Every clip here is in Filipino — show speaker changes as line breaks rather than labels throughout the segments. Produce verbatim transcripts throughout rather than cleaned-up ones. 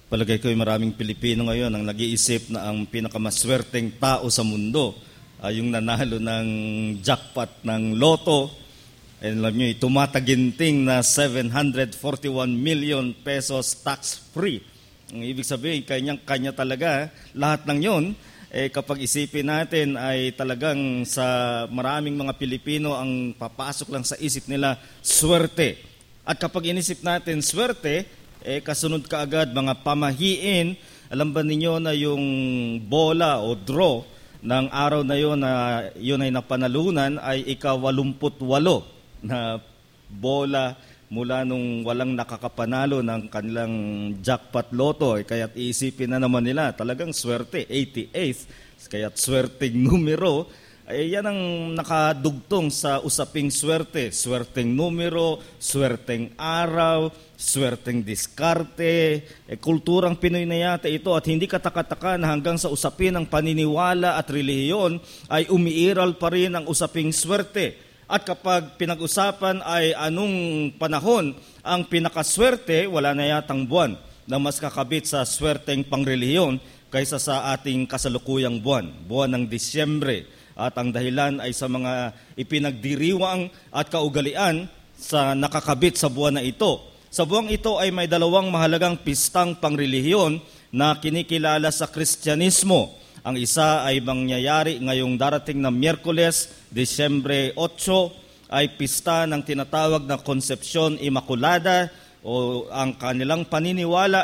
Palagay ko ay maraming Pilipino ngayon ang nag-iisip na ang pinakamaswerteng tao sa mundo ay yung nanalo ng jackpot ng loto. And alam nyo, tumataginting na seven hundred forty-one million pesos tax-free. Ang ibig sabihin, kanya-kanya talaga. Lahat ng yon, eh, kapag isipin natin ay talagang sa maraming mga Pilipino ang papasok lang sa isip nila, swerte. At kapag inisip natin swerte, eh, kasunod kaagad mga pamahiin. Alam ba ninyo na yung bola o draw ng araw na yun na yun ay napanalunan ay ikawalumput-walo na bola mula nung walang nakakapanalo ng kanilang jackpot loto. Eh, kaya't iisipin na naman nila, talagang swerte, eighty-eighth, kaya't swerteng numero. Eh, yan ang nakadugtong sa usaping swerte. Swerteng numero, swerteng araw, swerteng diskarte. Eh, kulturang Pinoy na yata ito at hindi katakataka na hanggang sa usapin ng paniniwala at relihiyon ay umiiral pa rin ang usaping swerte. At kapag pinag-usapan ay anong panahon ang pinakaswerte, wala na yatang buwan na mas kakabit sa swerteng pangrelihiyon kaysa sa ating kasalukuyang buwan, buwan ng Disyembre. At ang dahilan ay sa mga ipinagdiriwang at kaugalian sa nakakabit sa buwan na ito. Sa buwang ito ay may dalawang mahalagang pistang pangrelihiyon na kinikilala sa Kristyanismo. Ang isa ay mangyayari ngayong darating na Miyerkules, Disyembre eight, ay pista ng tinatawag na Konsepsyon Immaculada o ang kanilang paniniwala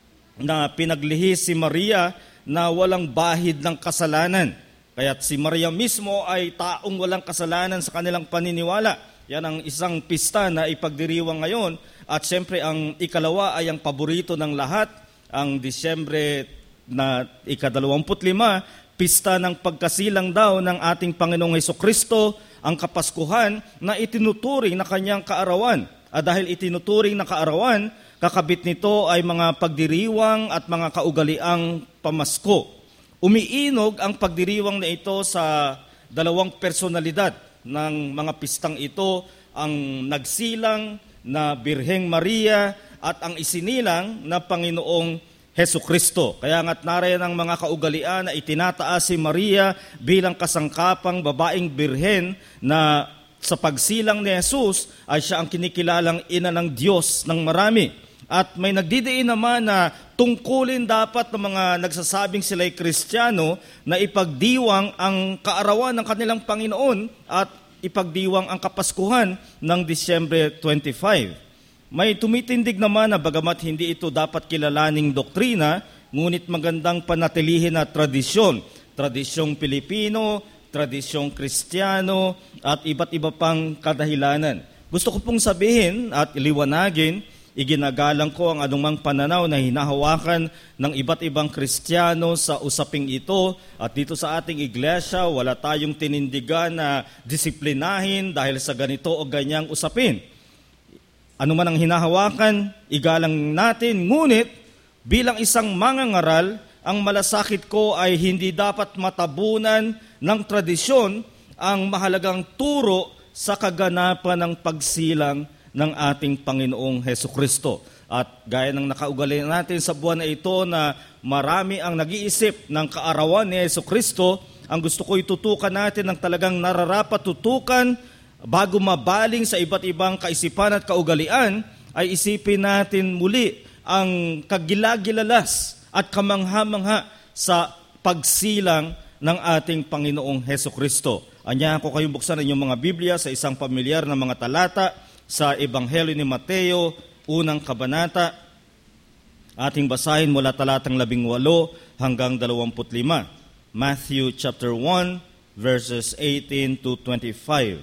na pinaglihi si Maria na walang bahid ng kasalanan. Kaya't si Maria mismo ay taong walang kasalanan sa kanilang paniniwala. Yan ang isang pista na ipagdiriwang ngayon. At siyempre ang ikalawa ay ang paborito ng lahat, ang Disyembre na ikadalawamput lima, pista ng pagkasilang daw ng ating Panginoong Hesukristo, ang Kapaskuhan na itinuturing na kanyang kaarawan. At dahil itinuturing na kaarawan, kakabit nito ay mga pagdiriwang at mga kaugaliang pamasko. Umiinog ang pagdiriwang na ito sa dalawang personalidad ng mga pistang ito, ang nagsilang na Birheng Maria at ang isinilang na Panginoong Hesukristo. Kaya nga't narayan ang mga kaugalian na itinataas si Maria bilang kasangkapang babaeng birhen na sa pagsilang ni Jesus ay siya ang kinikilalang ina ng Diyos ng marami. At may nagdidiin naman na tungkulin dapat ng mga nagsasabing sila'y Kristiyano na ipagdiwang ang kaarawan ng kanilang Panginoon at ipagdiwang ang Kapaskuhan ng Disyembre twenty-five. May tumitindig naman na bagamat hindi ito dapat kilalaning doktrina, ngunit magandang panatilihin na tradisyon. Tradisyong Pilipino, tradisyong Kristiyano, at iba't iba pang kadahilanan. Gusto ko pong sabihin at iliwanagin, iginagalang ko ang anumang pananaw na hinahawakan ng iba't ibang Kristiyano sa usaping ito. At dito sa ating iglesia, wala tayong tinindigan na disiplinahin dahil sa ganito o ganyang usapin. Ano man ang hinahawakan, igalang natin. Ngunit bilang isang mangangaral, ang malasakit ko ay hindi dapat matabunan ng tradisyon ang mahalagang turo sa kaganapan ng pagsilang ng ating Panginoong Hesukristo. At gaya ng nakaugali natin sa buwan na ito na marami ang nag-iisip ng kaarawan ni Hesukristo, ang gusto ko itutukan natin ng talagang nararapat tutukan bago mabaling sa iba't ibang kaisipan at kaugalian, ay isipin natin muli ang kagilagilalas at kamangha-mangha sa pagsilang ng ating Panginoong Hesukristo. Anyahan ko kayong buksan ang inyong mga Biblia sa isang pamilyar na mga talata sa Ebanghelyo ni Mateo, unang kabanata. Ating basahin mula talatang labing walo hanggang dalawamput lima. Matthew chapter one, verses eighteen to twenty-five.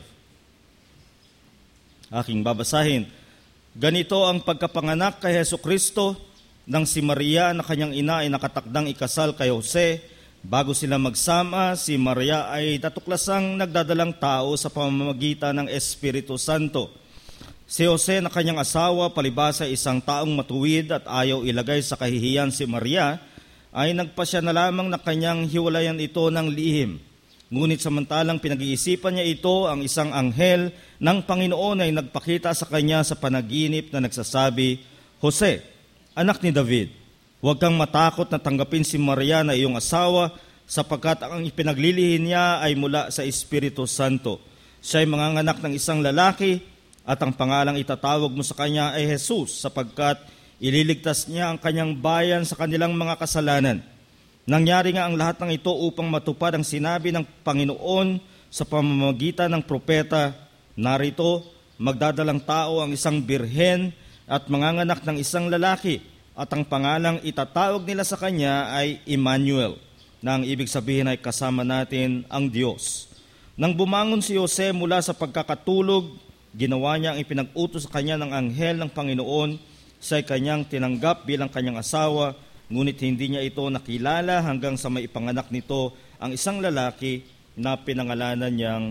Aking babasahin. Ganito ang pagkapanganak kay Hesukristo nang si Maria na kanyang ina ay nakatakdang ikasal kay Jose. Bago sila magsama, si Maria ay natuklasang nagdadalang tao sa pamamagitan ng Espiritu Santo. Si Jose na kanyang asawa, palibasa isang taong matuwid at ayaw ilagay sa kahihiyan si Maria, ay nagpasya na lamang na kanyang hiwalayan ito ng lihim. Ngunit samantalang pinag-iisipan niya ito, ang isang anghel ng Panginoon ay nagpakita sa kanya sa panaginip na nagsasabi, Jose, anak ni David, Huwag kang matakot na tanggapin si Maria na iyong asawa, sapagkat ang ipinaglilihin niya ay mula sa Espiritu Santo. Siya ay manganganak ng isang lalaki, at ang pangalang itatawag mo sa kanya ay Jesus, sapagkat ililigtas niya ang kanyang bayan sa kanilang mga kasalanan. Nangyari nga ang lahat ng ito upang matupad ang sinabi ng Panginoon sa pamamagitan ng propeta, narito, magdadalang tao ang isang birhen at manganganak ng isang lalaki, at ang pangalang itatawag nila sa kanya ay Emmanuel, na ang ibig sabihin ay kasama natin ang Diyos. Nang bumangon si Jose mula sa pagkakatulog, ginawa niya ang ipinag-utos sa kanya ng anghel ng Panginoon. Siya ay kanyang tinanggap bilang kanyang asawa, ngunit hindi niya ito nakilala hanggang sa may ipanganak nito ang isang lalaki na pinangalanan niyang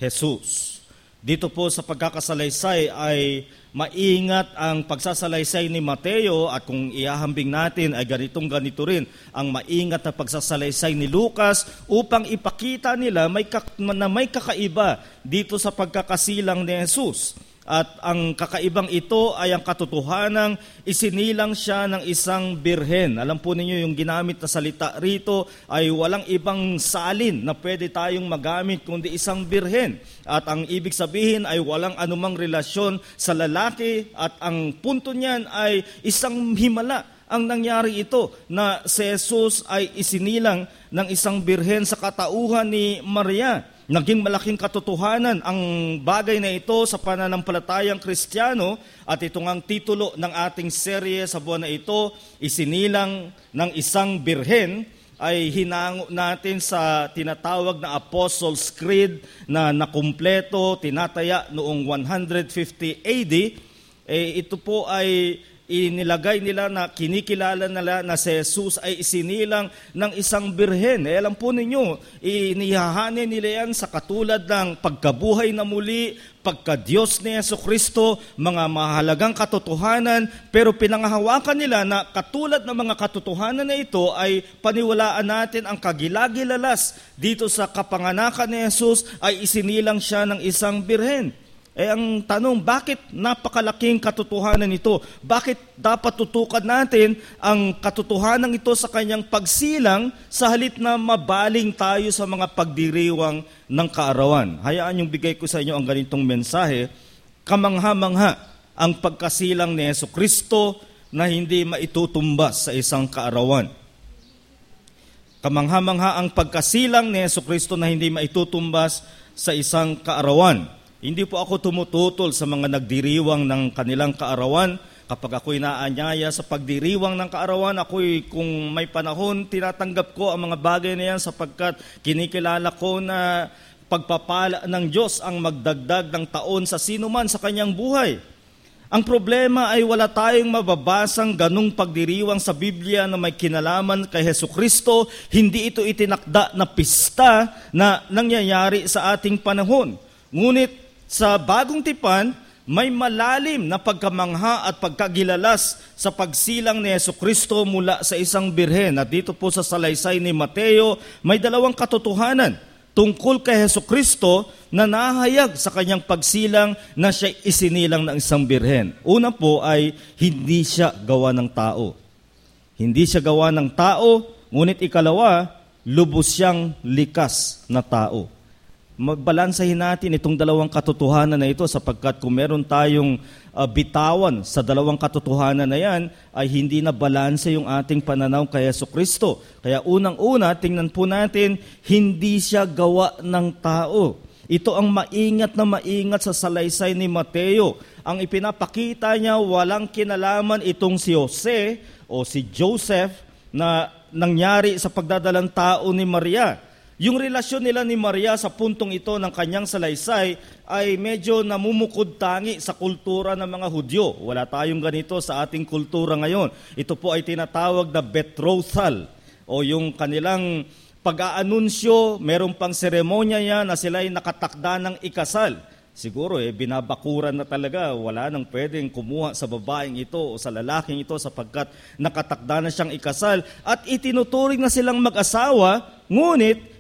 Jesus. Dito po sa pagkakasalaysay ay maingat ang pagsasalaysay ni Mateo, at kung iahambing natin ay ganitong ganito rin ang maingat na pagsasalaysay ni Lucas upang ipakita nila may kak- na may kakaiba dito sa pagkakasilang ni Jesus. At ang kakaibang ito ay ang katotohanang isinilang siya ng isang birhen. Alam po ninyo, yung ginamit na salita rito ay walang ibang salin na pwede tayong magamit kundi isang birhen. At ang ibig sabihin ay walang anumang relasyon sa lalaki, at ang punto niyan ay isang himala. Ang nangyari ito na si Jesus ay isinilang ng isang birhen sa katauhan ni Maria. Naging malaking katotohanan ang bagay na ito sa pananampalatayang Kristiyano, at ito ngang titulo ng ating serye sa buwan na ito, isinilang ng isang birhen, ay hinango natin sa tinatawag na Apostles' Creed na nakumpleto, tinataya noong one fifty A D. Eh, ito po ay inilagay nila na kinikilala nila na si Jesus ay isinilang ng isang birhen. Eh, alam po ninyo, inihahanin nila yan sa katulad ng pagkabuhay na muli, pagka-Diyos ni Jesucristo, mga mahalagang katotohanan, pero pinanghahawakan nila na katulad ng mga katotohanan na ito ay paniwalaan natin ang kagilagilalas dito sa kapanganakan ni Jesus ay isinilang siya ng isang birhen. Eh ang tanong, bakit napakalaking katotohanan ito? Bakit dapat tutukan natin ang katotohanan ito sa kanyang pagsilang sa halip na mabaling tayo sa mga pagdiriwang ng kaarawan? Hayaan yung bigay ko sa inyo ang ganitong mensahe. Kamangha-mangha ang pagkasilang ni Jesucristo na hindi maitutumbas sa isang kaarawan. Kamangha-mangha ang pagkasilang ni Jesucristo na hindi maitutumbas sa isang kaarawan. Hindi po ako tumututol sa mga nagdiriwang ng kanilang kaarawan. Kapag ako'y naanyaya sa pagdiriwang ng kaarawan, ako'y kung may panahon, tinatanggap ko ang mga bagay na yan sapagkat kinikilala ko na pagpapala ng Diyos ang magdagdag ng taon sa sino man sa kanyang buhay. Ang problema ay wala tayong mababasang ganung pagdiriwang sa Biblia na may kinalaman kay Jesucristo. Hindi ito itinakda na pista na nangyayari sa ating panahon. Ngunit sa bagong tipan, may malalim na pagkamangha at pagkagilalas sa pagsilang ni Jesucristo mula sa isang birhen. At dito po sa salaysay ni Mateo, may dalawang katotohanan tungkol kay Jesucristo na nahayag sa kanyang pagsilang na siya isinilang ng isang birhen. Una po ay hindi siya gawa ng tao. Hindi siya gawa ng tao, ngunit ikalawa, lubos siyang likas na tao. Magbalansahin natin itong dalawang katotohanan na ito sapagkat kung meron tayong uh, bitawan sa dalawang katotohanan na yan, ay hindi na balanse yung ating pananaw kay Jesucristo. Kaya unang-una, tingnan po natin, hindi siya gawa ng tao. Ito ang maingat na maingat sa salaysay ni Mateo. Ang ipinapakita niya, walang kinalaman itong si Jose o si Joseph na nangyari sa pagdadalang tao ni Maria. Yung relasyon nila ni Maria sa puntong ito ng kanyang salaysay ay medyo namumukod tangi sa kultura ng mga Hudyo. Wala tayong ganito sa ating kultura ngayon. Ito po ay tinatawag na betrothal o yung kanilang pag-aanunsyo, meron pang seremonya yan na sila ay nakatakda ng ikasal. Siguro eh, binabakuran na talaga, wala nang pwedeng kumuha sa babaeng ito o sa lalaking ito sapagkat nakatakda na siyang ikasal at itinuturing na silang mag-asawa, ngunit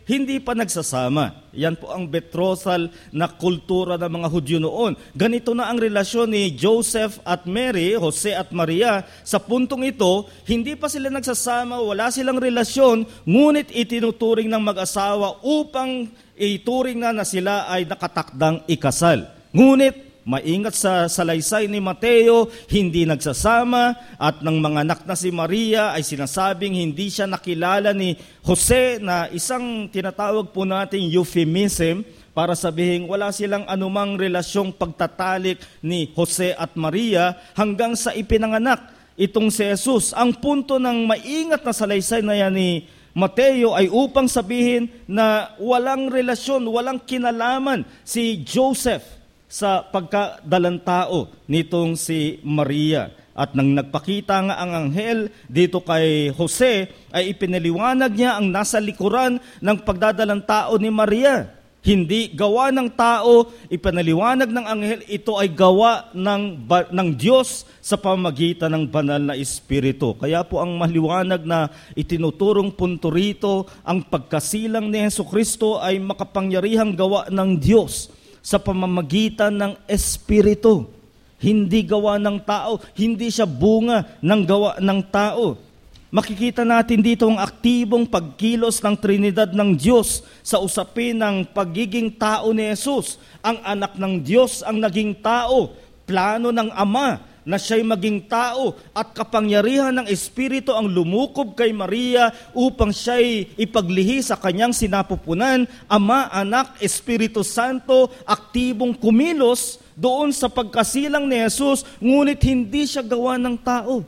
hindi pa nagsasama. Yan po ang betrothal na kultura ng mga Hudyo noon. Ganito na ang relasyon ni Joseph at Mary, Jose at Maria. Sa puntong ito, hindi pa sila nagsasama, wala silang relasyon, ngunit itinuturing ng mag-asawa upang ituring na na sila ay nakatakdang ikasal. Ngunit maingat sa salaysay ni Mateo, hindi nagsasama at ng mga anak na si Maria ay sinasabing hindi siya nakilala ni Jose na isang tinatawag po natin euphemism para sabihin wala silang anumang relasyong pagtatalik ni Jose at Maria hanggang sa ipinanganak itong si Jesus. Ang punto ng maingat na salaysay na yan ni Mateo ay upang sabihin na walang relasyon, walang kinalaman si Joseph sa pagkadalang tao nitong si Maria. At nang nagpakita nga ang anghel dito kay Jose, ay ipinaliwanag niya ang nasa likuran ng pagdadalang tao ni Maria. Hindi gawa ng tao, ipinaliwanag ng anghel, ito ay gawa ng, ng Diyos sa pamamagitan ng banal na Espiritu. Kaya po ang maliwanag na itinuturong punto rito, ang pagkasilang ni Jesucristo ay makapangyarihang gawa ng Diyos sa pamamagitan ng Espiritu. Hindi gawa ng tao, hindi siya bunga ng gawa ng tao. Makikita natin dito ang aktibong pagkilos ng Trinidad ng Diyos sa usapin ng pagiging tao ni Jesus. Ang anak ng Diyos ang naging tao, plano ng Ama na siya'y maging tao at kapangyarihan ng Espiritu ang lumukob kay Maria upang siya'y ipaglihi sa kanyang sinapupunan. Ama, Anak, Espiritu Santo, aktibong kumilos doon sa pagkasilang ni Jesus, ngunit hindi siya gawa ng tao.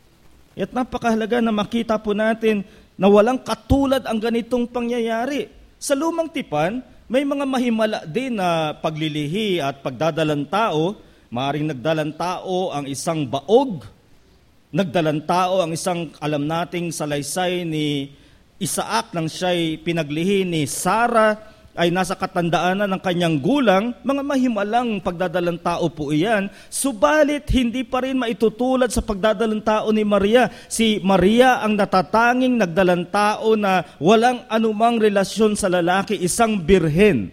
At napakahalaga na makita po natin na walang katulad ang ganitong pangyayari. Sa lumang tipan, may mga mahimala din na paglilihi at pagdadalang tao. Maaring nagdalang tao ang isang baog, nagdalang tao ang isang alam nating salaysay ni Isaac nang siya'y pinaglihi ni Sarah ay nasa katandaanan ng kanyang gulang. Mga mahimalang pagdadalang tao po iyan, subalit hindi pa rin maitutulad sa pagdadalang tao ni Maria. Si Maria ang natatanging nagdalang tao na walang anumang relasyon sa lalaki, isang birhen.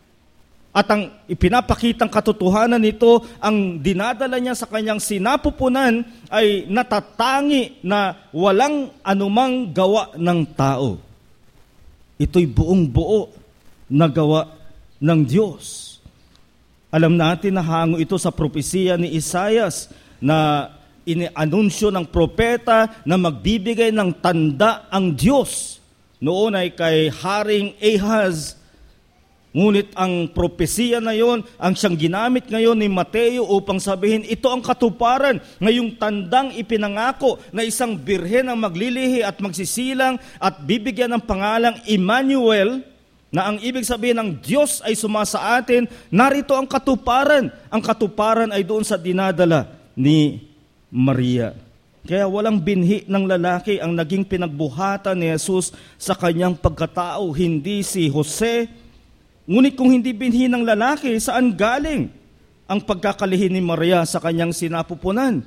At ang ipinapakitang katotohanan nito, ang dinadala niya sa kanyang sinapupunan ay natatangi na walang anumang gawa ng tao. Ito'y buong buo na gawa ng Diyos. Alam natin na hango ito sa propesiya ni Isaias na inianunsyo ng propeta na magbibigay ng tanda ang Diyos. Noon ay kay Haring Ahaz. Ngunit ang propesiya na yon, ang siyang ginamit ngayon ni Mateo upang sabihin, ito ang katuparan, ngayong tandang ipinangako na isang birhen ang maglilihi at magsisilang at bibigyan ng pangalang Emmanuel, na ang ibig sabihin ng Diyos ay sumasa atin. Narito ang katuparan. Ang katuparan ay doon sa dinadala ni Maria. Kaya walang binhi ng lalaki ang naging pinagbuhatan ni Jesus sa kanyang pagkatao, hindi si Jose. Ngunit kung hindi binhi ng lalaki, saan galing ang pagkakalihi ni Maria sa kanyang sinapupunan?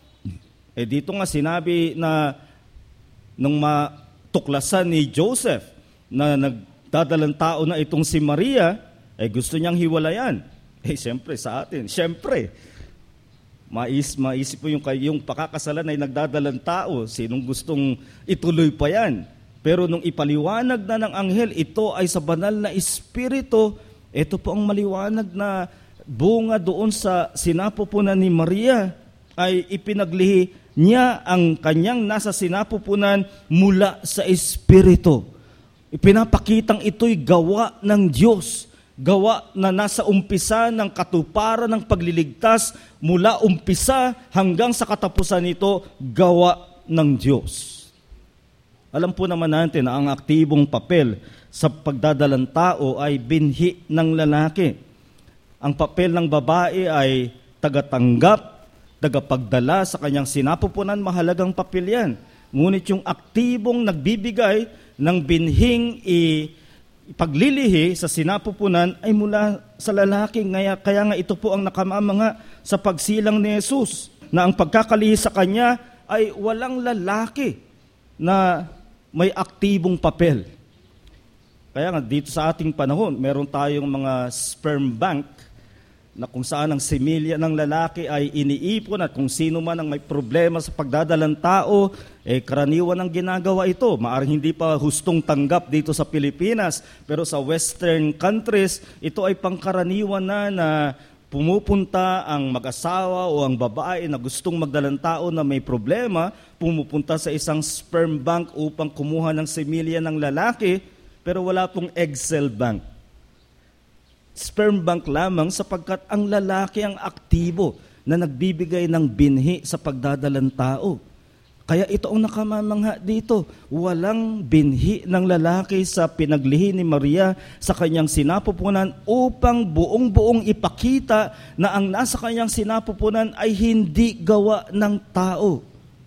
Eh dito nga sinabi na nung matuklasan ni Joseph na nagdadalang tao na itong si Maria, eh gusto niyang hiwalayan. Eh siyempre sa atin, siyempre, mais, maisip po yung, yung pakakasalan ay nagdadalang tao, sinong gustong ituloy pa yan? Pero nung ipaliwanag na ng anghel, ito ay sa banal na Espiritu, ito po ang maliwanag na bunga doon sa sinapupunan ni Maria, ay ipinaglihi niya ang kanyang nasa sinapupunan mula sa Espiritu. Ipinapakitang ito'y gawa ng Diyos, gawa na nasa umpisa ng katuparan ng pagliligtas, mula umpisa hanggang sa katapusan nito, gawa ng Diyos. Alam po naman natin na ang aktibong papel sa pagdadalang tao ay binhi ng lalaki. Ang papel ng babae ay tagatanggap, tagapagdala sa kanyang sinapupunan, mahalagang papel yan. Ngunit yung aktibong nagbibigay ng binhing ipaglilihi sa sinapupunan ay mula sa lalaki. Kaya, kaya nga ito po ang nakamamanga sa pagsilang ni Jesus, na ang pagkakalihi sa kanya ay walang lalaki na may aktibong papel. Kaya nga dito sa ating panahon, meron tayong mga sperm bank na kung saan ang similya ng lalaki ay iniipon at kung sino man ang may problema sa pagdadalang tao, eh karaniwan ang ginagawa ito. Maaring hindi pa hustong tanggap dito sa Pilipinas, pero sa western countries, ito ay pangkaraniwan na na pumupunta ang mag-asawa o ang babae na gustong magdalang tao na may problema, pumupunta sa isang sperm bank upang kumuha ng similya ng lalaki, pero wala pong egg cell bank. Sperm bank lamang sapagkat ang lalaki ang aktibo na nagbibigay ng binhi sa pagdadalang tao. Kaya ito ang nakamamangha dito. Walang binhi ng lalaki sa pinaglihi ni Maria sa kanyang sinapupunan upang buong-buong ipakita na ang nasa kanyang sinapupunan ay hindi gawa ng tao.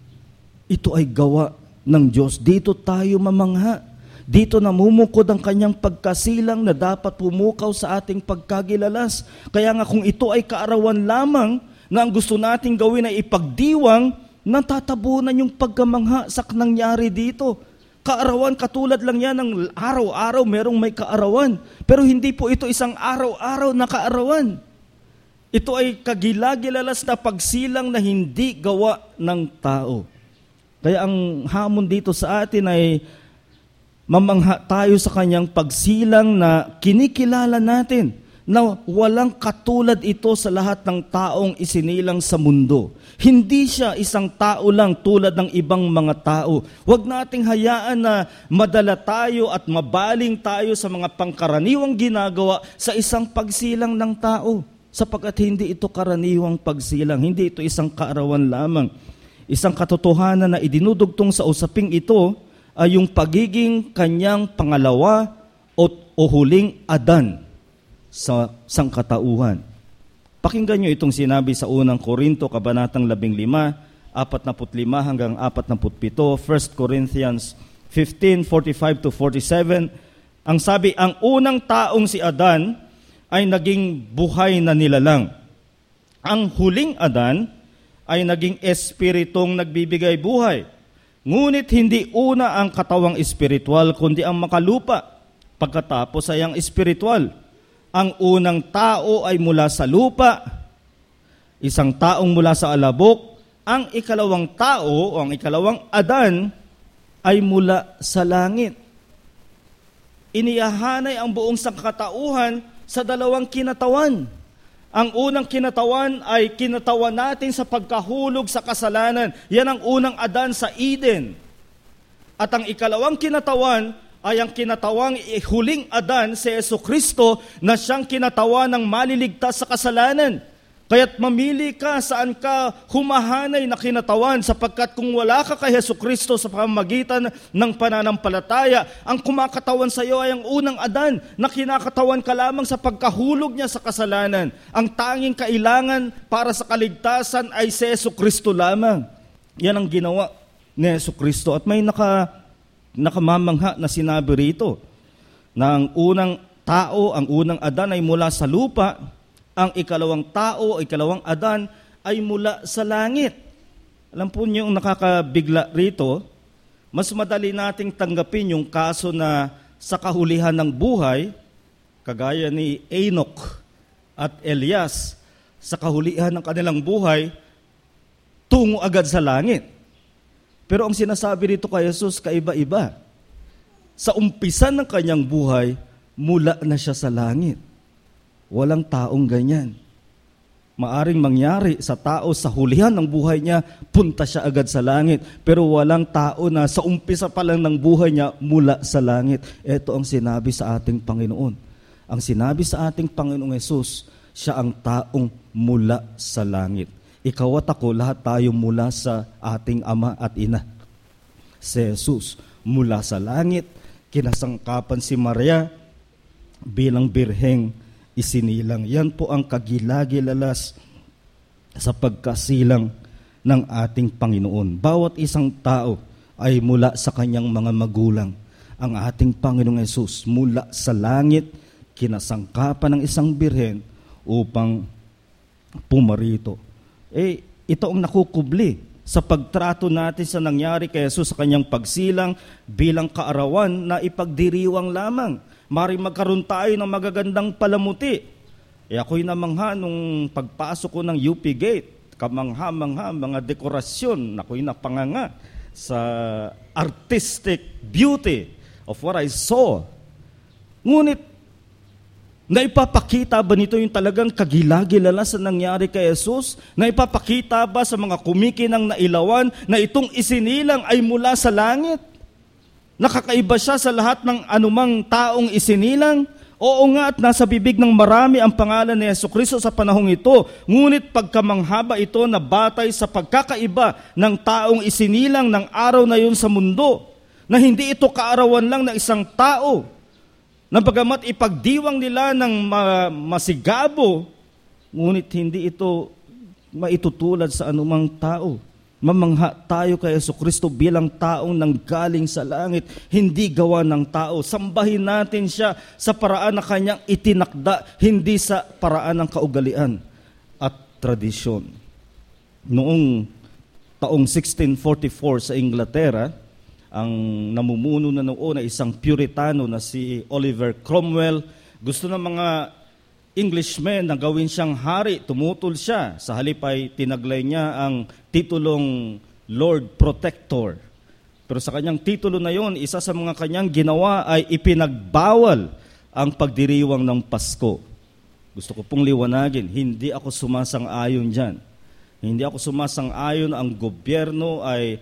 Ito ay gawa ng Diyos. Dito tayo mamangha. Dito namumukod ang kanyang pagkasilang na dapat pumukaw sa ating pagkagilalas. Kaya nga kung ito ay kaarawan lamang na ang gusto nating gawin ay ipagdiwang, natatabunan yung pagkamangha sa nangyari dito. Kaarawan, katulad lang yan ng araw-araw merong may kaarawan. Pero hindi po ito isang araw-araw na kaarawan. Ito ay kagilagilalas na pagsilang na hindi gawa ng tao. Kaya ang hamon dito sa atin ay mamangha tayo sa kanyang pagsilang na kinikilala natin na walang katulad ito sa lahat ng taong isinilang sa mundo. Hindi siya isang tao lang tulad ng ibang mga tao. Huwag nating hayaan na madala tayo at mabaling tayo sa mga pangkaraniwang ginagawa sa isang pagsilang ng tao. Sapagkat hindi ito karaniwang pagsilang, hindi ito isang kaarawan lamang. Isang katotohanan na idinudugtong sa usaping ito ay yung pagiging kanyang pangalawa o, o huling Adan sa sangkatauhan. Pakinggan nyo itong sinabi sa unang Korinto, kabanatang labing lima, apat na lima hanggang apat na pito, First Corinthians fifteen, forty-five to forty-seven. Ang sabi, ang unang taong si Adan ay naging buhay na nilalang. Ang huling Adan ay naging espiritong nagbibigay buhay. Ngunit hindi una ang katawang espiritual, kundi ang makalupa. Pagkatapos ay ang espiritual. Ang unang tao ay mula sa lupa, isang taong mula sa alabok. Ang ikalawang tao o ang ikalawang Adan ay mula sa langit. Inihahanay ang buong sangkatauhan sa dalawang kinatawan. Ang unang kinatawan ay kinatawan natin sa pagkahulog sa kasalanan. Yan ang unang Adan sa Eden. At ang ikalawang kinatawan ay ang kinatawang huling Adan si Jesucristo na siyang kinatawan ng maliligtas sa kasalanan. Kaya't mamili ka saan ka humahanay na kinatawan sapagkat kung wala ka kay Jesucristo sa pamamagitan ng pananampalataya, ang kumakatawan sa iyo ay ang unang Adan na kinakatawan ka lamang sa pagkahulog niya sa kasalanan. Ang tanging kailangan para sa kaligtasan ay si Jesucristo lamang. Yan ang ginawa ni Jesucristo. At may naka, nakamamangha na sinabi rito na ang unang tao, ang unang Adan ay mula sa lupa, ang ikalawang tao, ikalawang Adan ay mula sa langit. Alam po niyo yung nakakabigla rito, mas madali nating tanggapin yung kaso na sa kahulihan ng buhay, kagaya ni Enoch at Elias, sa kahulihan ng kanilang buhay, tungo agad sa langit. Pero ang sinasabi rito kay Jesus, kaiba-iba. Sa umpisan ng kanyang buhay, mula na siya sa langit. Walang taong ganyan. Maaring mangyari sa tao sa hulihan ng buhay niya, punta siya agad sa langit. Pero walang tao na sa umpisa pa lang ng buhay niya, mula sa langit. Ito ang sinabi sa ating Panginoon. Ang sinabi sa ating Panginoong Yesus, siya ang taong mula sa langit. Ikaw at ako, lahat tayo mula sa ating Ama at Ina. Si Jesus, mula sa langit, kinasangkapan si Maria bilang birheng isinilang. Yan po ang kagilagilalas sa pagkasilang ng ating Panginoon. Bawat isang tao ay mula sa kanyang mga magulang. Ang ating Panginoong Yesus mula sa langit, kinasangkapan ng isang birhen upang pumarito. Eh, ito ang nakukubli sa pagtrato natin sa nangyari kay Jesus sa kanyang pagsilang bilang kaarawan na ipagdiriwang lamang. Mari magkaroon tayo ng magagandang palamuti. E ako'y namangha nung pagpasok ko ng U P Gate, kamangha-mangha, mga dekorasyon, ako'y napanganga sa artistic beauty of what I saw. Ngunit, naipapakita ba nito yung talagang kagilagilala sa nangyari kay Jesus? Naipapakita ba sa mga kumikinang nailawan na itong isinilang ay mula sa langit? Nakakaiba siya sa lahat ng anumang taong isinilang? Oo nga, at nasa bibig ng marami ang pangalan ni Jesucristo sa panahong ito. Ngunit pagkamanghaba ito na batay sa pagkakaiba ng taong isinilang ng araw na yun sa mundo, na hindi ito kaarawan lang ng isang tao, na bagamat ipagdiwang nila ng masigabo, ngunit hindi ito maitutulad sa anumang tao. Mamangha tayo kay Jesucristo bilang taong nanggaling sa langit, hindi gawa ng tao. Sambahin natin siya sa paraan na kanyang itinakda, hindi sa paraan ng kaugalian at tradisyon. Noong taong sixteen forty-four sa Inglaterra, ang namumuno na noon ay isang Puritano na si Oliver Cromwell. Gusto ng mga Englishmen na gawin siyang hari, tumutol siya. Sa halip ay tinaglay niya ang titulong Lord Protector. Pero sa kanyang titulo na yon, isa sa mga kanyang ginawa ay ipinagbawal ang pagdiriwang ng Pasko. Gusto ko pong liwanagin, hindi ako sumasang-ayon dyan. Hindi ako sumasang-ayon ang gobyerno ay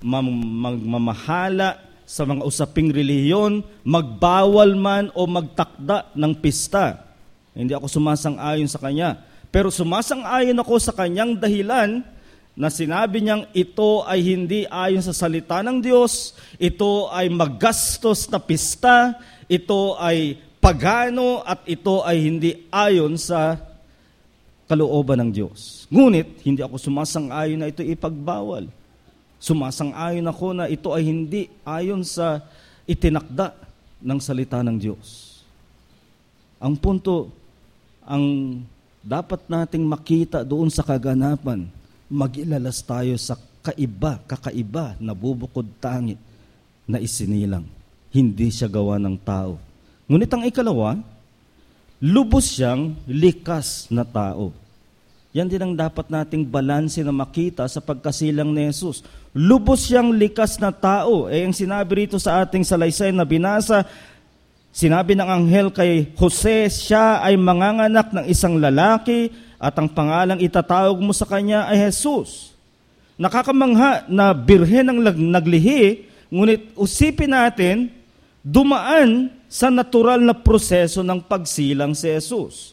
magmamahala sa mga usaping relihiyon, magbawal man o magtakda ng pista. Hindi ako sumasang-ayon sa kanya. Pero sumasang-ayon ako sa kanyang dahilan na sinabi niyang ito ay hindi ayon sa salita ng Diyos, ito ay magastos na pista, ito ay pagano at ito ay hindi ayon sa kalooban ng Diyos. Ngunit hindi ako sumasang-ayon na ito ipagbawal. Sumasang-ayon ako na ito ay hindi ayon sa itinakda ng salita ng Diyos. Ang punto, ang dapat nating makita doon sa kaganapan, mag-ilalas tayo sa kaiba, kakaiba na bubukod tangit na isinilang. Hindi siya gawa ng tao. Ngunit ang ikalawa, lubos siyang likas na tao. Yan din ang dapat nating balanse na makita sa pagkasilang ni Jesus. Lubos siyang likas na tao. Eh, ang sinabi rito sa ating salaysay na binasa, sinabi ng anghel kay Jose, siya ay manganganak ng isang lalaki at ang pangalang itatawag mo sa kanya ay Jesus. Nakakamangha na birhen ang naglihi, ngunit usipin natin, dumaan sa natural na proseso ng pagsilang si Jesus.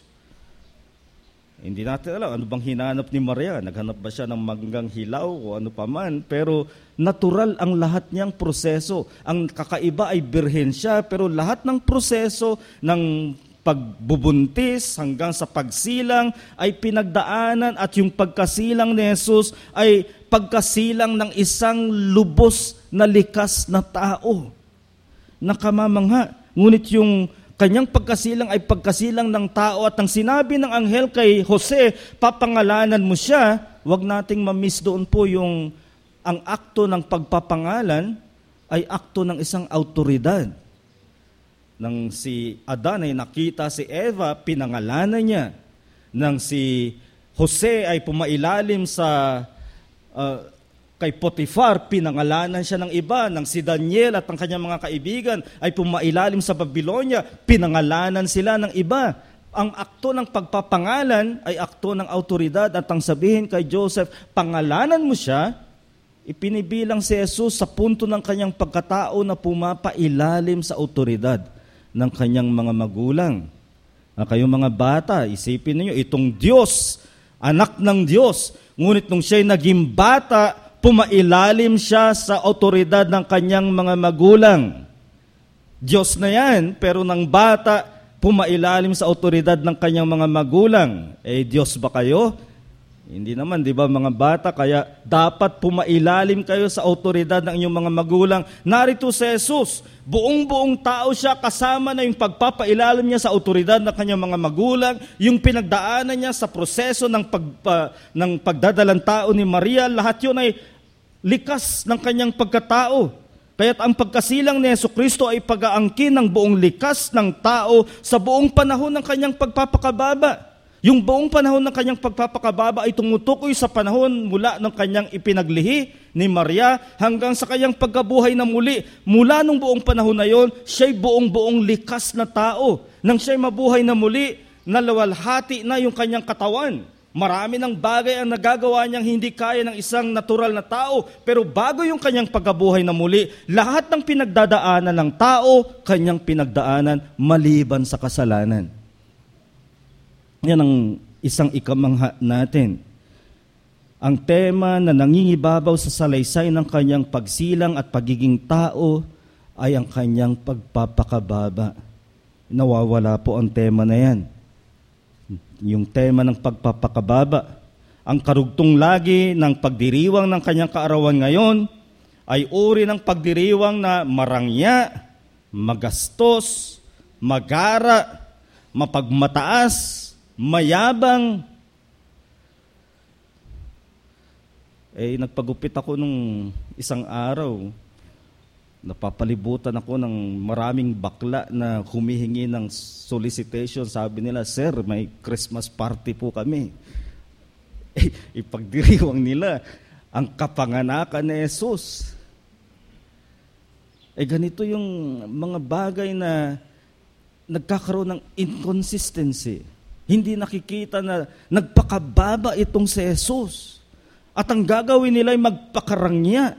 Hindi natin alam, ano bang hinanap ni Maria? Naghanap ba siya ng manggang hilaw o ano paman? Pero natural ang lahat niyang proseso. Ang kakaiba ay birhen siya, pero lahat ng proseso ng pagbubuntis hanggang sa pagsilang ay pinagdaanan at yung pagkasilang ni Jesus ay pagkasilang ng isang lubos na likas na tao. Nakamamangha. Ngunit yung kanyang pagkasilang ay pagkasilang ng tao at ang sinabi ng anghel kay Jose, papangalanan mo siya, wag nating ma-miss doon po yung ang akto ng pagpapangalan ay akto ng isang autoridad. Nang si Adan ay nakita si Eva, pinangalanan niya. Nang si Jose ay pumailalim sa uh, kay Potifar, pinangalanan siya ng iba. Nang si Daniel at ang kanyang mga kaibigan ay pumailalim sa Babylonia, pinangalanan sila ng iba. Ang akto ng pagpapangalan ay akto ng autoridad at ang sabihin kay Joseph, pangalanan mo siya, ipinibilang si Jesus sa punto ng kanyang pagkatao na pumapailalim sa autoridad ng kanyang mga magulang. Na kayong mga bata, isipin niyo itong Diyos, anak ng Diyos, ngunit nung siya'y naging bata, pumailalim siya sa autoridad ng kanyang mga magulang. Diyos na yan, pero ng bata, pumailalim sa autoridad ng kanyang mga magulang. Eh, Diyos ba kayo? Hindi naman, di ba mga bata? Kaya dapat pumailalim kayo sa autoridad ng inyong mga magulang. Narito si Jesus, buong-buong tao siya, kasama na yung pagpapailalim niya sa autoridad ng kanyang mga magulang, yung pinagdaanan niya sa proseso ng, pag, uh, ng pagdadalang tao ni Maria, lahat yun ay likas ng kanyang pagkatao. Kaya't ang pagkasilang ni Jesucristo ay pag-aangkin ng buong likas ng tao sa buong panahon ng kanyang pagpapakababa. Yung buong panahon ng kanyang pagpapakababa ay tumutukoy sa panahon mula ng kanyang ipinaglihi ni Maria hanggang sa kanyang pagkabuhay na muli. Mula nung buong panahon na yon, siya'y buong-buong likas na tao. Nang siya'y mabuhay na muli, nalawalhati na yung kanyang katawan. Marami ng bagay ang nagagawa niyang hindi kaya ng isang natural na tao. Pero bago yung kanyang pagkabuhay na muli, lahat ng pinagdadaanan ng tao, kanyang pinagdaanan maliban sa kasalanan. Yan ang isang ikamangha natin. Ang tema na nangingibabaw sa salaysay ng kanyang pagsilang at pagiging tao ay ang kanyang pagpapakababa. Nawawala po ang tema na yan. Yung tema ng pagpapakababa. Ang karugtong lagi ng pagdiriwang ng kanyang kaarawan ngayon ay uri ng pagdiriwang na marangya, magastos, magara, mapagmataas, mayabang. Eh, nagpagupit ako nung isang araw. Napapalibutan ako ng maraming bakla na humihingi ng solicitation. Sabi nila, "Sir, may Christmas party po kami." Eh, ipagdiriwang nila ang kapanganakan ni Jesus. Eh, ganito yung mga bagay na nagkakaroon ng inconsistency. Hindi nakikita na nagpakababa itong si Jesus. At ang gagawin nila ay magpakarangya.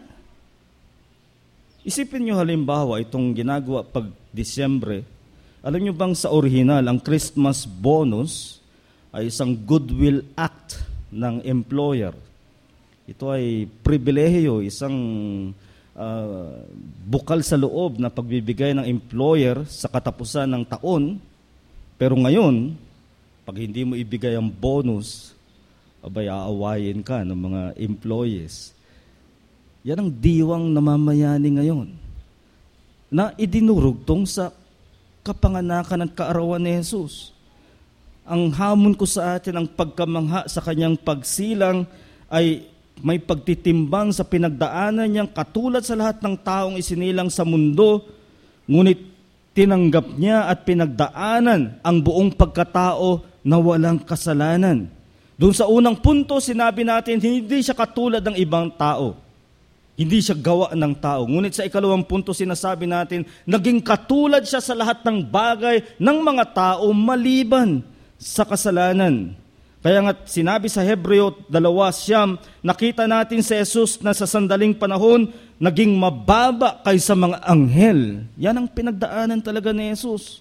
Isipin nyo halimbawa itong ginagawa pag Disyembre. Alam nyo bang sa original, ang Christmas bonus ay isang goodwill act ng employer. Ito ay pribilehiyo, isang uh, bukal sa loob na pagbibigay ng employer sa katapusan ng taon. Pero ngayon, pag hindi mo ibigay ang bonus, abay aawayin ka ng mga employees. Yan ang diwang namamayani ngayon na idinurugtong sa kapanganakan at kaarawan ni Jesus. Ang hamon ko sa atin, ang pagkamangha sa kanyang pagsilang ay may pagtitimbang sa pinagdaanan niyang katulad sa lahat ng taong isinilang sa mundo, ngunit tinanggap niya at pinagdaanan ang buong pagkatao na walang kasalanan. Doon sa unang punto, sinabi natin, hindi siya katulad ng ibang tao. Hindi siya gawa ng tao. Ngunit sa ikalawang punto, sinasabi natin, naging katulad siya sa lahat ng bagay ng mga tao maliban sa kasalanan. Kaya nga sinabi sa Hebreo dalawa siyam, nakita natin si Jesus na sa sandaling panahon, naging mababa kaysa mga anghel. Yan ang pinagdaanan talaga ni Jesus.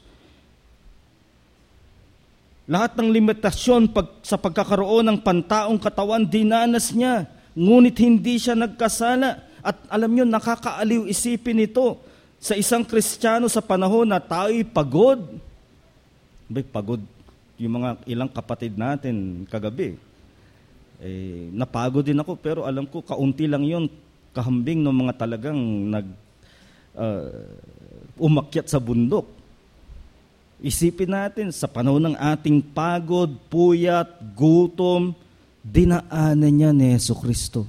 Lahat ng limitasyon pag, sa pagkakaroon ng pantaong katawan, dinanas niya. Ngunit hindi siya nagkasala. At alam nyo, nakakaaliw isipin ito sa isang Kristiyano sa panahon na tayo'y pagod. Bay, pagod yung mga ilang kapatid natin kagabi. Eh, napagod din ako, pero alam ko, kaunti lang yun, kahambing ng mga talagang nag, uh, umakyat sa bundok. Isipin natin, sa panahon ng ating pagod, puyat, gutom, dinaanan niya ni Jesucristo.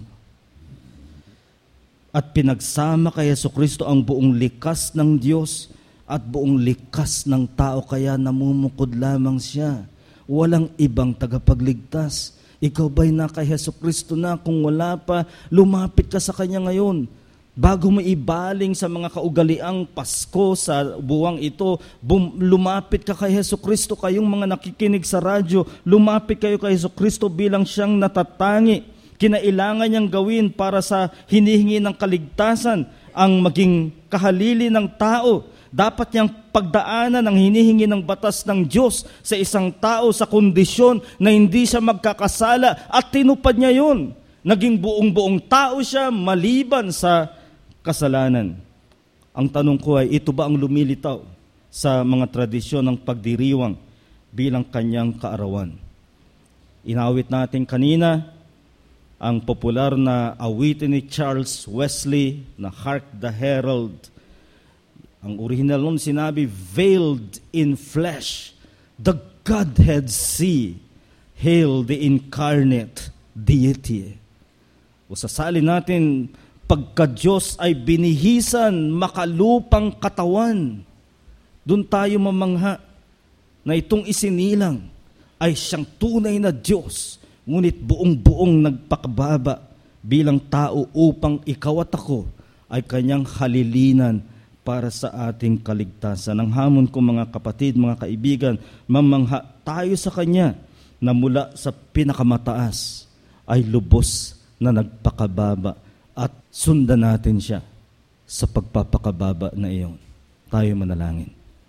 At pinagsama kay Jesucristo ang buong likas ng Diyos at buong likas ng tao, kaya namumukod lamang siya. Walang ibang tagapagligtas. Ikaw ba'y na kay Jesucristo na? Kung wala pa, lumapit ka sa Kanya ngayon. Bago mo ibaling sa mga kaugaliang Pasko sa buwang ito, bum- lumapit ka kay Jesucristo. Kayong mga nakikinig sa radyo, lumapit kayo kay Jesucristo bilang siyang natatangi. Kinailangan niyang gawin para sa hinihingi ng kaligtasan ang maging kahalili ng tao. Dapat niyang pagdaanan ang hinihingi ng batas ng Diyos sa isang tao sa kondisyon na hindi siya magkakasala, at tinupad niya yun. Naging buong-buong tao siya maliban sa kasalanan. Ang tanong ko ay, ito ba ang lumilitaw sa mga tradisyon ng pagdiriwang bilang kanyang kaarawan? Inawit natin kanina ang popular na awitin ni Charles Wesley na Hark the Herald. Ang original nun sinabi, veiled in flesh, the Godhead see, hail the incarnate deity. O sasalin natin, pagka Diyos ay binihisan makalupang katawan, doon tayo mamangha na itong isinilang ay siyang tunay na Diyos, ngunit buong-buong nagpakababa bilang tao upang ikaw at ako ay kanyang halilinan para sa ating kaligtasan. Ang hamon ko mga kapatid, mga kaibigan, mamangha tayo sa Kanya na mula sa pinakamataas ay lubos na nagpakababa at sundan natin siya sa pagpapakababa na iyon. Tayo manalangin.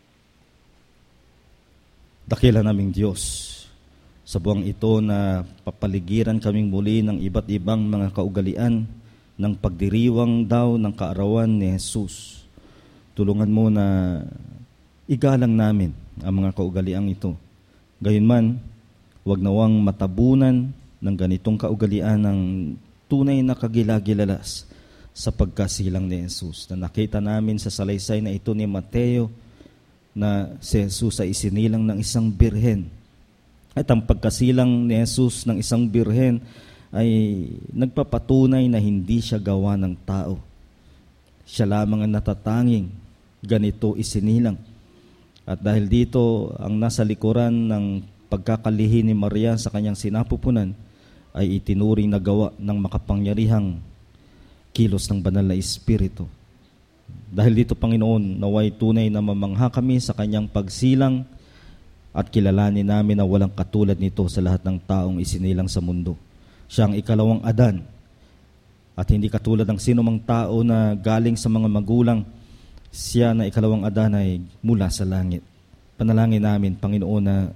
Dakila naming Diyos, sa buwang ito na papaligiran kaming muli ng iba't ibang mga kaugalian ng pagdiriwang daw ng kaarawan ni Jesus. Tulungan mo na igalang namin ang mga kaugaliang ito. Gayunman, huwag nawang matabunan ng ganitong kaugalian ng tunay na kagilagilalas sa pagkasilang ni Jesus. Na nakita namin sa salaysay na ito ni Mateo na si Jesus ay isinilang ng isang birhen. At ang pagkasilang ni Jesus ng isang birhen ay nagpapatunay na hindi siya gawa ng tao. Siya lamang ang natatanging ganito isinilang. At dahil dito, ang nasa likuran ng pagkakalihi ni Maria sa kanyang sinapupunan ay itinuring na gawa ng makapangyarihang kilos ng banal na Espiritu. Dahil dito, Panginoon, naway tunay na mamangha kami sa kanyang pagsilang at kilalanin namin na walang katulad nito sa lahat ng taong isinilang sa mundo. Siya ang ikalawang Adan at hindi katulad ng sinumang tao na galing sa mga magulang. Siya na ikalawang Adan ay mula sa langit. Panalangin namin, Panginoon, na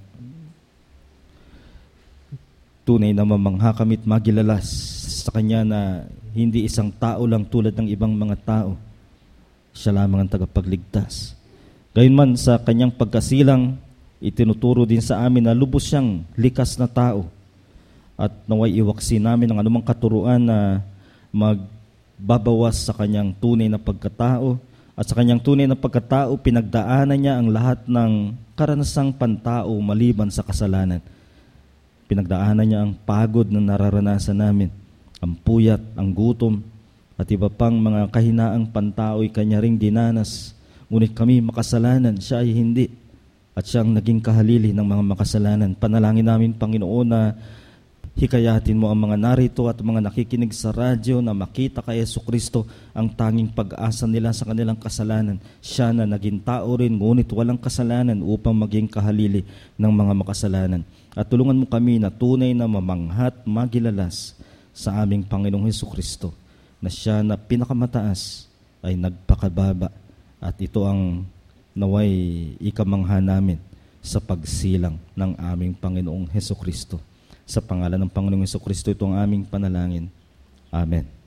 tunay na mamangha kami at magilalas sa Kanya na hindi isang tao lang tulad ng ibang mga tao. Siya lamang ang tagapagligtas. Gayunman sa Kanyang pagkasilang, itinuturo din sa amin na lubos siyang likas na tao. At naway iwaksi namin ang anumang katuruan na magbabawas sa Kanyang tunay na pagkatao. At sa Kanyang tunay na pagkatao, pinagdaanan niya ang lahat ng karanasang pantao maliban sa kasalanan. Pinagdaanan niya ang pagod na nararanasan namin, ang puyat, ang gutom, at iba pang mga kahinaang pantao'y Kanya ring dinanas. Ngunit kami makasalanan, siya ay hindi. At siyang naging kahalili ng mga makasalanan. Panalangin namin, Panginoon, na hikayatin mo ang mga narito at mga nakikinig sa radyo na makita kay Jesucristo ang tanging pag-asa nila sa kanilang kasalanan. Siya na naging tao rin, ngunit walang kasalanan upang maging kahalili ng mga makasalanan. At tulungan mo kami na tunay na mamanghat, magilalas sa aming Panginoong Jesucristo, na siya na pinakamataas ay nagpakababa. At ito ang naway ikamangha namin sa pagsilang ng aming Panginoong Jesucristo. Sa pangalan ng Panginoong Jesucristo, ito ang aming panalangin. Amen.